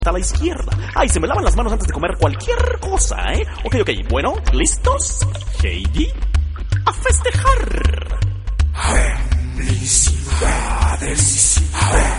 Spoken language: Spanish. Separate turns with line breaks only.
a la izquierda. Ay, se me lavan las manos antes de comer cualquier cosa, ¿eh? Ok, bueno, ¿listos? Heidi, a festejar.
Felicidades.